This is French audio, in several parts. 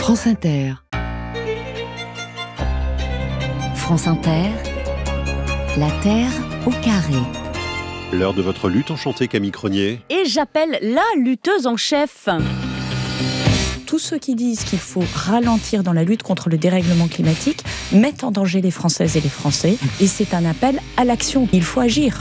France Inter. France Inter, la Terre au carré. L'heure de votre lutte enchantée, Camille Cronier. Et j'appelle la lutteuse en chef. Tous ceux qui disent qu'il faut ralentir dans la lutte contre le dérèglement climatique mettent en danger les Françaises et les Français. Et c'est un appel à l'action. Il faut agir.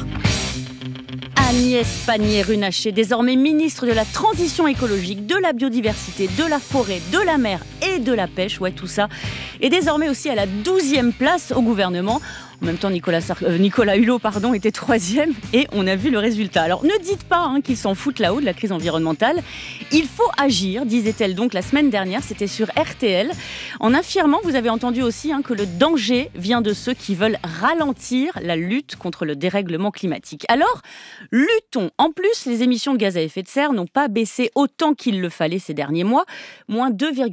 Agnès Pannier-Runacher, désormais ministre de la Transition écologique, de la biodiversité, de la forêt, de la mer et de la pêche, ouais tout ça, est désormais aussi à la 12e place au gouvernement. En même temps, Nicolas Hulot était 3e et on a vu le résultat. Alors ne dites pas qu'ils s'en foutent là-haut de la crise environnementale. Il faut agir, disait-elle donc la semaine dernière, c'était sur RTL. En affirmant, vous avez entendu aussi que le danger vient de ceux qui veulent ralentir la lutte contre le dérèglement climatique. Alors, luttons. En plus, les émissions de gaz à effet de serre n'ont pas baissé autant qu'il le fallait ces derniers mois. Moins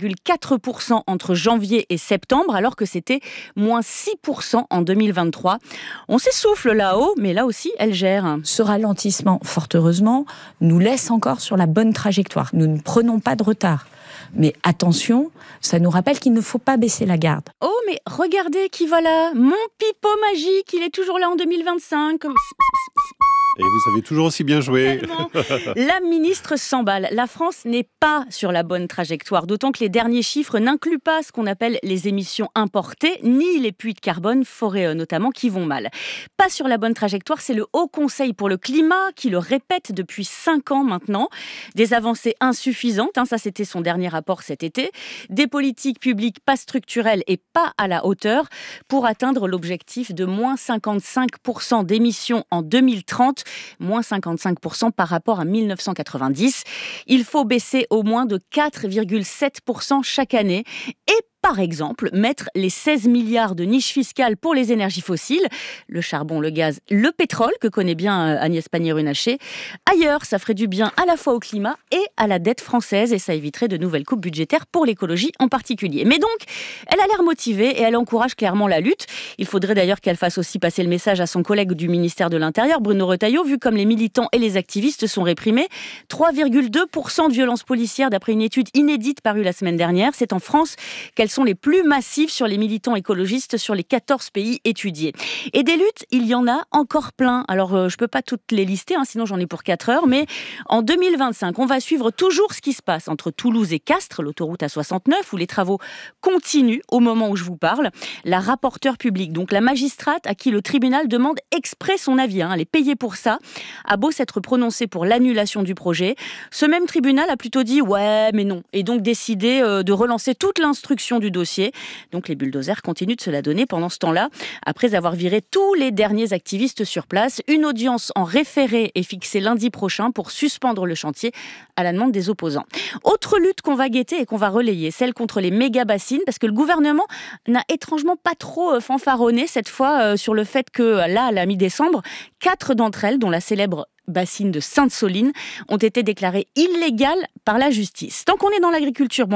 2,4% entre janvier et septembre, alors que c'était moins 6% en 2023. On s'essouffle là-haut, mais là aussi, elle gère. Ce ralentissement, fort heureusement, nous laisse encore sur la bonne trajectoire. Nous ne prenons pas de retard. Mais attention, ça nous rappelle qu'il ne faut pas baisser la garde. Oh, mais regardez qui va là. Mon pipeau magique, il est toujours là en 2025. Et vous savez toujours aussi bien jouer. La ministre s'emballe. La France n'est pas sur la bonne trajectoire, d'autant que les derniers chiffres n'incluent pas ce qu'on appelle les émissions importées, ni les puits de carbone, forêt notamment, qui vont mal. Pas sur la bonne trajectoire, c'est le Haut Conseil pour le climat qui le répète depuis 5 ans maintenant. Des avancées insuffisantes, ça c'était son dernier rapport cet été. Des politiques publiques pas structurelles et pas à la hauteur pour atteindre l'objectif de moins 55% d'émissions en 2030. Moins 55% par rapport à 1990. Il faut baisser au moins de 4,7% chaque année et par exemple, mettre les 16 milliards de niches fiscales pour les énergies fossiles, le charbon, le gaz, le pétrole, que connaît bien Agnès Pannier-Runacher. Ailleurs, ça ferait du bien à la fois au climat et à la dette française et ça éviterait de nouvelles coupes budgétaires pour l'écologie en particulier. Mais donc, elle a l'air motivée et elle encourage clairement la lutte. Il faudrait d'ailleurs qu'elle fasse aussi passer le message à son collègue du ministère de l'Intérieur, Bruno Retailleau, vu comme les militants et les activistes sont réprimés. 3,2% de violences policières d'après une étude inédite parue la semaine dernière. C'est en France qu'elles sont les plus massives sur les militants écologistes sur les 14 pays étudiés. Et des luttes, il y en a encore plein. Alors, je ne peux pas toutes les lister, sinon j'en ai pour 4 heures, mais en 2025, on va suivre toujours ce qui se passe entre Toulouse et Castres, l'autoroute A69, où les travaux continuent au moment où je vous parle. La rapporteure publique, donc la magistrate à qui le tribunal demande exprès son avis, elle est payée pour ça, a beau s'être prononcée pour l'annulation du projet. Ce même tribunal a plutôt dit « ouais, mais non », et donc décidé de relancer toute l'instruction du dossier. Donc les bulldozers continuent de se la donner pendant ce temps-là, après avoir viré tous les derniers activistes sur place. Une audience en référé est fixée lundi prochain pour suspendre le chantier à la demande des opposants. Autre lutte qu'on va guetter et qu'on va relayer, celle contre les méga-bassines, parce que le gouvernement n'a étrangement pas trop fanfaronné cette fois sur le fait que là, à la mi-décembre, 4 d'entre elles, dont la célèbre bassine de Sainte-Soline, ont été déclarées illégales par la justice. Tant qu'on est dans l'agriculture,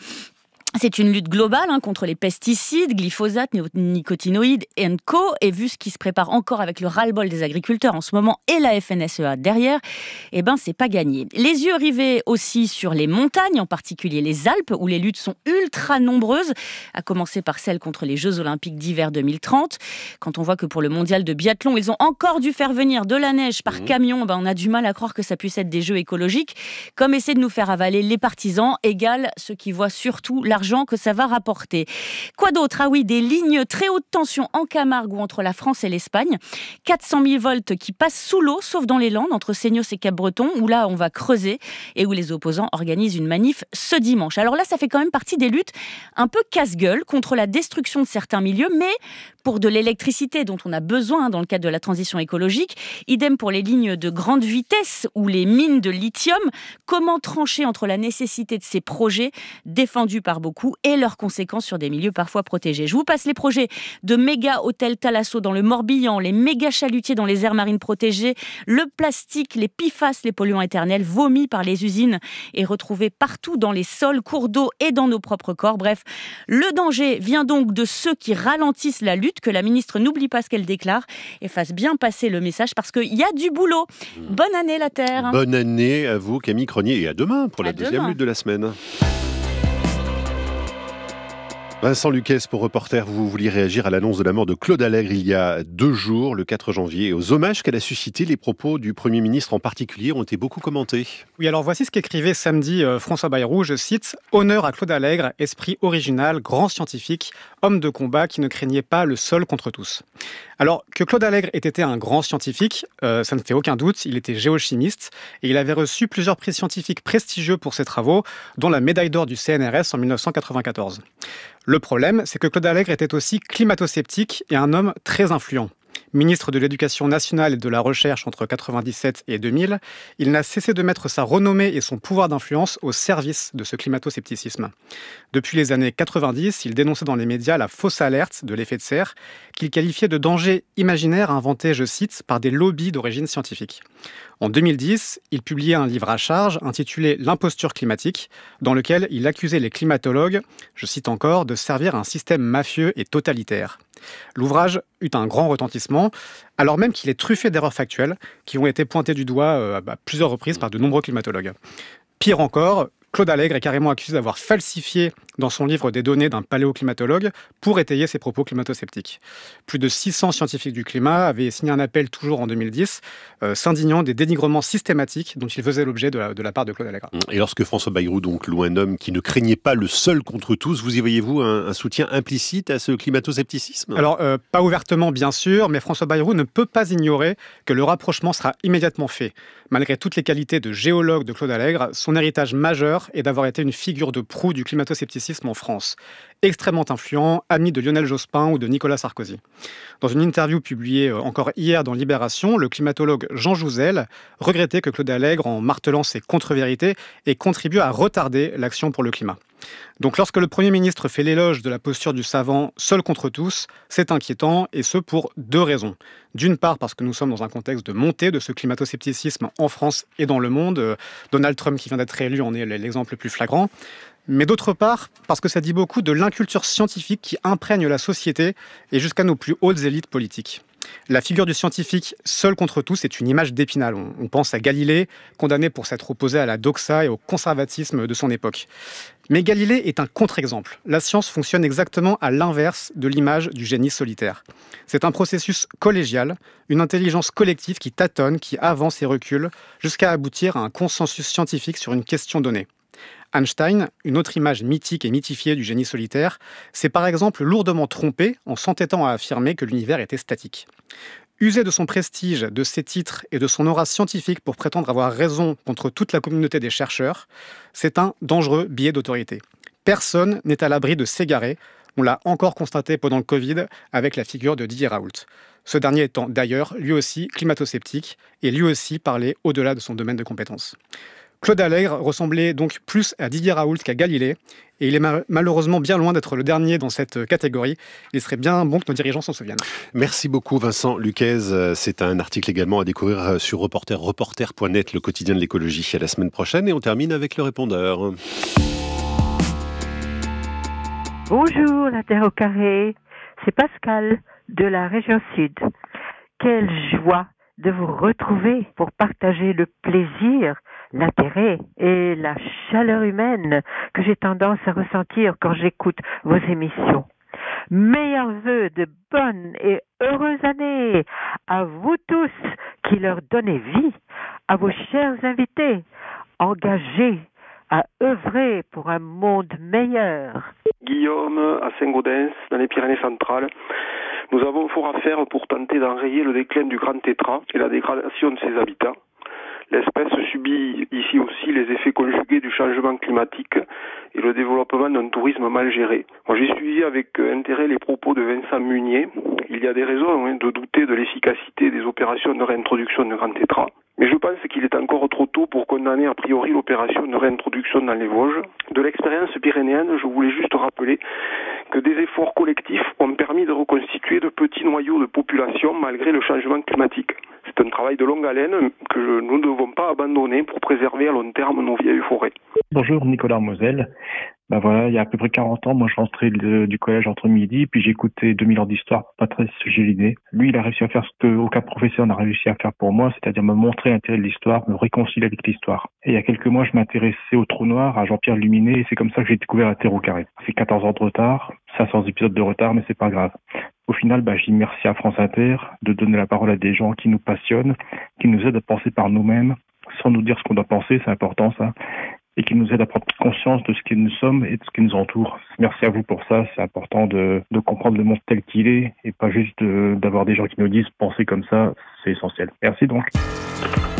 c'est une lutte globale contre les pesticides, glyphosate, néonicotinoïdes et co. Et vu ce qui se prépare encore avec le ras-le-bol des agriculteurs en ce moment et la FNSEA derrière, c'est pas gagné. Les yeux rivés aussi sur les montagnes, en particulier les Alpes, où les luttes sont ultra nombreuses, à commencer par celle contre les Jeux Olympiques d'hiver 2030. Quand on voit que pour le mondial de biathlon, ils ont encore dû faire venir de la neige par camion, on a du mal à croire que ça puisse être des jeux écologiques. Comme essayer de nous faire avaler les partisans, égale ceux qui voient surtout l'argent que ça va rapporter. Quoi d'autre ? Des lignes très haute tension en Camargue ou entre la France et l'Espagne. 400 000 volts qui passent sous l'eau, sauf dans les Landes, entre Seignos et Cap-Breton, où là, on va creuser et où les opposants organisent une manif ce dimanche. Alors là, ça fait quand même partie des luttes un peu casse-gueule contre la destruction de certains milieux, mais pour de l'électricité dont on a besoin dans le cadre de la transition écologique. Idem pour les lignes de grande vitesse ou les mines de lithium. Comment trancher entre la nécessité de ces projets défendus par beaucoup et leurs conséquences sur des milieux parfois protégés. Je vous passe les projets de méga hôtels Thalasso dans le Morbihan, les méga chalutiers dans les aires marines protégées, le plastique, les PFAS, les polluants éternels vomis par les usines et retrouvés partout dans les sols, cours d'eau et dans nos propres corps. Bref, le danger vient donc de ceux qui ralentissent la lutte, que la ministre n'oublie pas ce qu'elle déclare et fasse bien passer le message parce qu'il y a du boulot. Bonne année la Terre. Bonne année à vous Camille Cronier et à demain pour la deuxième lutte de la semaine. Vincent Luquez pour Reporter, vous vouliez réagir à l'annonce de la mort de Claude Allègre il y a 2 jours, le 4 janvier, et aux hommages qu'elle a suscité. Les propos du Premier ministre en particulier ont été beaucoup commentés. Oui, alors voici ce qu'écrivait samedi François Bayrou, je cite « Honneur à Claude Allègre, esprit original, grand scientifique, homme de combat qui ne craignait pas le seul contre tous ». Alors, que Claude Allègre ait été un grand scientifique, ça ne fait aucun doute, il était géochimiste et il avait reçu plusieurs prix scientifiques prestigieux pour ses travaux, dont la médaille d'or du CNRS en 1994. Le problème, c'est que Claude Allègre était aussi climato-sceptique et un homme très influent. Ministre de l'Éducation nationale et de la Recherche entre 1997 et 2000, il n'a cessé de mettre sa renommée et son pouvoir d'influence au service de ce climato-scepticisme. Depuis les années 90, il dénonçait dans les médias la fausse alerte de l'effet de serre, qu'il qualifiait de danger imaginaire inventé, je cite, par des lobbies d'origine scientifique. En 2010, il publiait un livre à charge intitulé « L'imposture climatique », dans lequel il accusait les climatologues, je cite encore, de servir un système mafieux et totalitaire. L'ouvrage eut un grand retentissement, alors même qu'il est truffé d'erreurs factuelles qui ont été pointées du doigt à plusieurs reprises par de nombreux climatologues. Pire encore, Claude Allègre est carrément accusé d'avoir falsifié dans son livre des données d'un paléoclimatologue pour étayer ses propos climato-sceptiques. Plus de 600 scientifiques du climat avaient signé un appel toujours en 2010, s'indignant des dénigrements systématiques dont il faisait l'objet de la part de Claude Allègre. Et lorsque François Bayrou donc loue un homme qui ne craignait pas le seul contre tous, vous y voyez-vous un soutien implicite à ce climato-scepticisme ? Alors, pas ouvertement bien sûr, mais François Bayrou ne peut pas ignorer que le rapprochement sera immédiatement fait. Malgré toutes les qualités de géologue de Claude Allègre, son héritage majeur est d'avoir été une figure de proue du climato-scepticisme en France. Extrêmement influent, ami de Lionel Jospin ou de Nicolas Sarkozy. Dans une interview publiée encore hier dans Libération, le climatologue Jean Jouzel regrettait que Claude Allègre, en martelant ses contre-vérités, ait contribué à retarder l'action pour le climat. Donc lorsque le Premier ministre fait l'éloge de la posture du savant seul contre tous, c'est inquiétant, et ce pour 2 raisons. D'une part parce que nous sommes dans un contexte de montée de ce climato-scepticisme en France et dans le monde. Donald Trump qui vient d'être élu en est l'exemple le plus flagrant. Mais d'autre part parce que ça dit beaucoup de l'inculture scientifique qui imprègne la société et jusqu'à nos plus hautes élites politiques. La figure du scientifique seul contre tous est une image d'Épinal. On pense à Galilée, condamné pour s'être opposé à la doxa et au conservatisme de son époque. Mais Galilée est un contre-exemple. La science fonctionne exactement à l'inverse de l'image du génie solitaire. C'est un processus collégial, une intelligence collective qui tâtonne, qui avance et recule, jusqu'à aboutir à un consensus scientifique sur une question donnée. Einstein, une autre image mythique et mythifiée du génie solitaire, s'est par exemple lourdement trompé en s'entêtant à affirmer que l'univers était statique. User de son prestige, de ses titres et de son aura scientifique pour prétendre avoir raison contre toute la communauté des chercheurs, c'est un dangereux biais d'autorité. Personne n'est à l'abri de s'égarer. On l'a encore constaté pendant le Covid avec la figure de Didier Raoult. Ce dernier étant d'ailleurs lui aussi climato-sceptique et lui aussi parlait au-delà de son domaine de compétences. Claude Allègre ressemblait donc plus à Didier Raoult qu'à Galilée, et il est malheureusement bien loin d'être le dernier dans cette catégorie. Il serait bien bon que nos dirigeants s'en souviennent. Merci beaucoup Vincent Luquez. C'est un article également à découvrir sur reporter.net, le quotidien de l'écologie. À la semaine prochaine, et on termine avec le répondeur. Bonjour, la Terre au carré. C'est Pascal de la région Sud. Quelle joie de vous retrouver pour partager le plaisir, l'intérêt et la chaleur humaine que j'ai tendance à ressentir quand j'écoute vos émissions. Meilleurs vœux de bonnes et heureuses années à vous tous qui leur donnez vie, à vos chers invités, engagés à œuvrer pour un monde meilleur. Guillaume, à Saint-Gaudens, dans les Pyrénées-Centrales. Nous avons fort à faire pour tenter d'enrayer le déclin du grand tétras et la dégradation de ses habitats. L'espèce subit ici aussi les effets conjugués du changement climatique et le développement d'un tourisme mal géré. Moi, j'ai suivi avec intérêt les propos de Vincent Munier. Il y a des raisons de douter de l'efficacité des opérations de réintroduction de grand tétras. Mais je pense qu'il est encore trop tôt pour condamner a priori l'opération de réintroduction dans les Vosges. De l'expérience pyrénéenne, je voulais juste rappeler que des efforts collectifs ont permis de reconstituer de petits noyaux de population malgré le changement climatique. C'est un travail de longue haleine que nous ne devons pas abandonner pour préserver à long terme nos vieilles forêts. Bonjour, Nicolas Moselle. Il y a à peu près 40 ans, moi je rentrais du collège entre midi, puis j'écoutais 2000 ans d'histoire, Patrice Gélinet. Lui, il a réussi à faire ce qu'aucun professeur n'a réussi à faire pour moi, c'est-à-dire me montrer l'intérêt de l'histoire, me réconcilier avec l'histoire. Et il y a quelques mois, je m'intéressais au trou noir, à Jean-Pierre Luminet, et c'est comme ça que j'ai découvert la Terre au carré. C'est 14 ans de retard, 500 épisodes de retard, mais c'est pas grave. Au final, je dis merci à France Inter de donner la parole à des gens qui nous passionnent, qui nous aident à penser par nous-mêmes, sans nous dire ce qu'on doit penser, c'est important ça, et qui nous aident à prendre conscience de ce que nous sommes et de ce qui nous entoure. Merci à vous pour ça, c'est important de comprendre le monde tel qu'il est, et pas juste d'avoir des gens qui nous disent penser comme ça, c'est essentiel. Merci donc.